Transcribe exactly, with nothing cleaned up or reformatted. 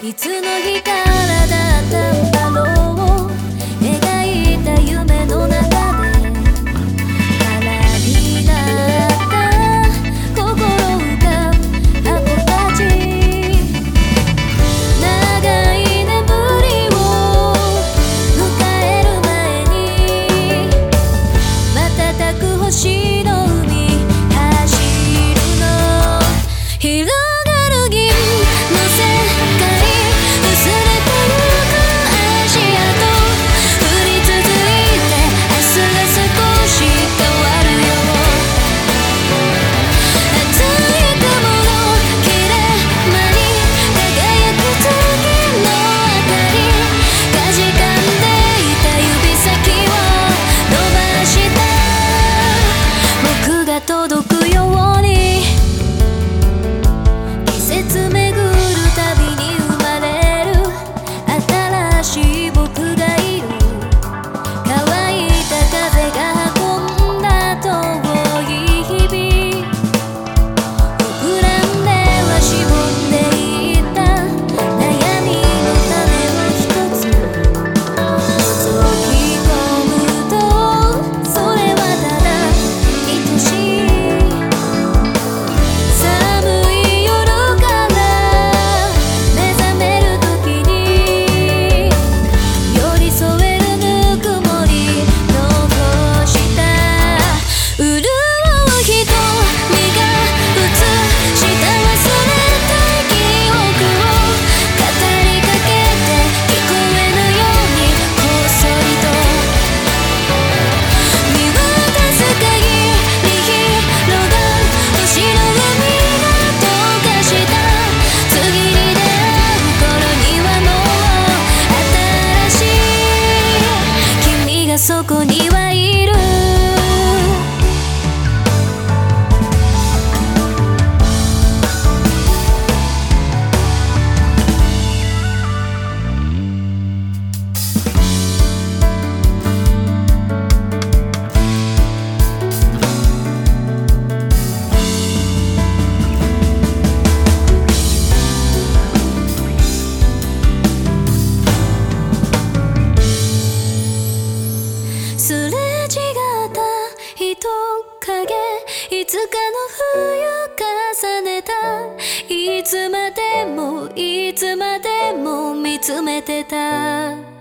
いつの日からだったんだろう。描いた夢の中で空になった心が過去たち。長い眠りを迎える前に瞬く星の海走るの。広がる銀の世界、薄れてゆく足跡、降り続いて明日が少し変わるよ。熱い雲の切れ間に輝く月の明かり、かじかんでいた指先を伸ばした僕が届くように。季節巡るたびに生まれる新しい僕がいる。乾いた風が運んだ遠い日々、膨らんではしぼんでいった悩みの種を一つ覗き込むと、それはただ愛しい寒い夜から目覚める時に寄り添えるぬくもり残した。潤う瞳が映した忘れた記憶を語りかけて聞こえぬようにこっそりと見渡す限り広がる星の海が溶かした。次に出会う頃にはもう新しい君がそこにはいる。すれ違った人影、いつかの冬重ねた。いつまでもいつまでも見つめてた。